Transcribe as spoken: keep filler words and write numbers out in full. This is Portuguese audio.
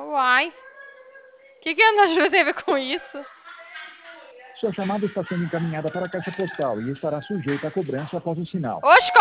Uai. O que, que a Ana Júlia tem a ver com isso? Sua chamada está sendo encaminhada para a caixa postal e estará sujeita a cobrança após o sinal. Oxe,